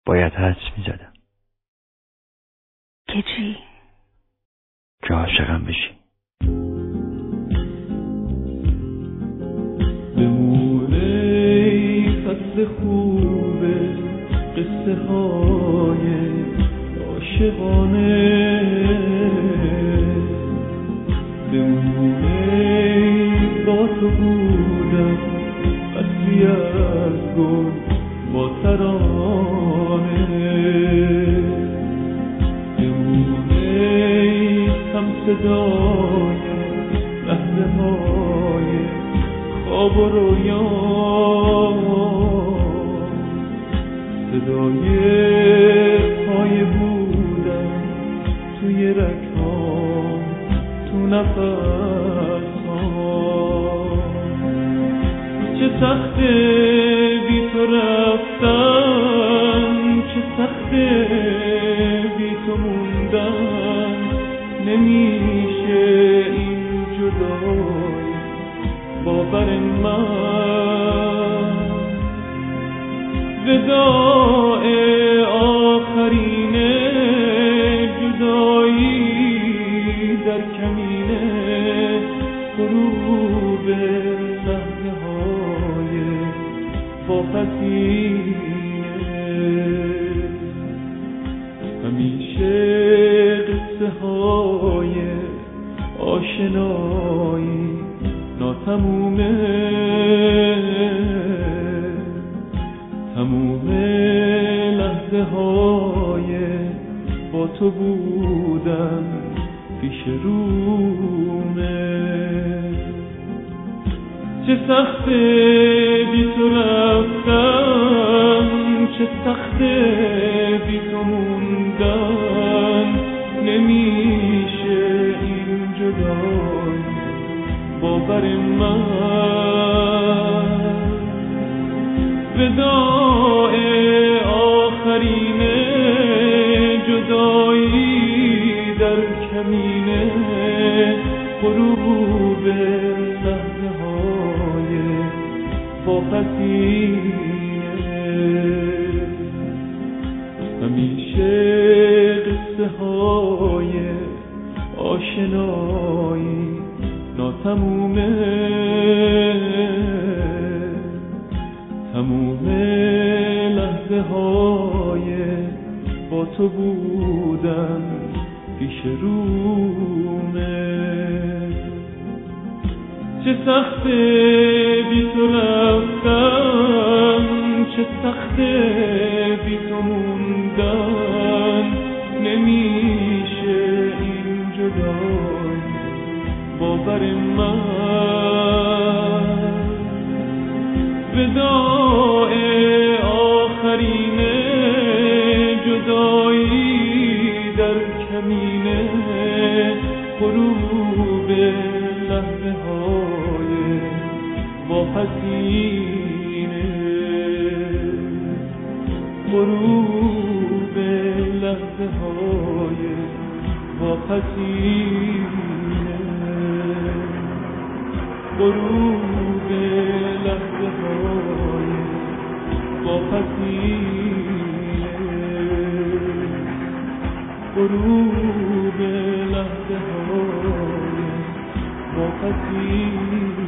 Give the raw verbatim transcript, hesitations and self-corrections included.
باید حدس میزدم که چی؟ که عاشقم بشی. بمونه فصل خوبه قصه های عاشقانه، بمونه با تو بودم قصری از گل با ترانه، بمونه هم صدای لحظه های خواب و رویا، صدای پای بودم توی رکام تو نفس ها. چه سخته بی تو رفتن، چه سخته بی تو موندن، نمیشه این جدایی باور من. وداع آخرین جدایی در کمینه، غروب لحظه های واپسینه، همیشه قصه های آشنایی ناتمومه، تموم لحظه های با تو بودن پیش رومه. چه سخته بی تو رفتن، چه سخته بی تو موندن، نمیشه این جدایی باور من. وداع آخرین جدایی در کمینه، غروب لحظه های واپسینه، همیشه قصه های آشنایی ناتمومه، تموم لحظه های با تو بودن پیش رومه. چه سخته بی تو رفتن، چه سخته بی تو موندن، نمیشه این جدایی باور من. وداع آخرین جدایی در کمینه، غروب لحظه های واپسینه، غروب لحظه های واپسینه، غروب لحظه های واپسینه، غروب لحظه های واپسینه.